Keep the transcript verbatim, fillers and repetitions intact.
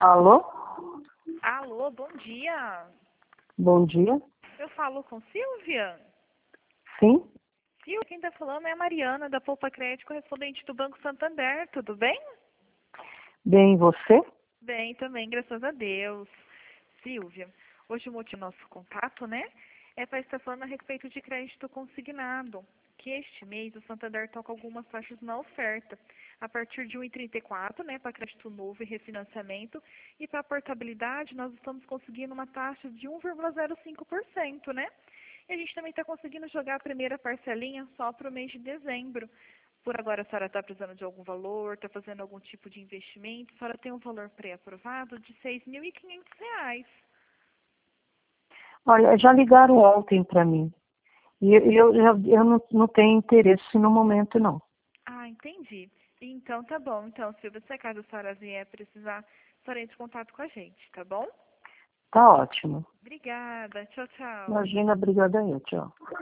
Alô? Alô, bom dia. Bom dia. Eu falo com Silvia? Sim? Silvia, quem está falando é a Mariana, da Poupa Crédito, correspondente do Banco Santander. Tudo bem? Bem, e você? Bem também, graças a Deus. Silvia, hoje o motivo do nosso contato, né, é para estar falando a respeito de crédito consignado, que este mês o Santander toca algumas taxas na oferta, a partir de um vírgula trinta e quatro, né, para crédito novo e refinanciamento, e para portabilidade nós estamos conseguindo uma taxa de um vírgula zero cinco por cento, né? E a gente também está conseguindo jogar a primeira parcelinha só para o mês de dezembro. Por agora a senhora está precisando de algum valor, está fazendo algum tipo de investimento, a senhora tem um valor pré-aprovado de seis mil e quinhentos reais. Olha, já ligaram ontem para mim. E eu, eu, eu eu não, não tenho interesse no momento, não. Ah, entendi. Então tá bom. Então, Silvia, se acaso a senhora vier precisar, a senhora entre em contato com a gente, tá bom? Tá ótimo. Obrigada. Tchau, tchau. Imagina, obrigada aí, tchau.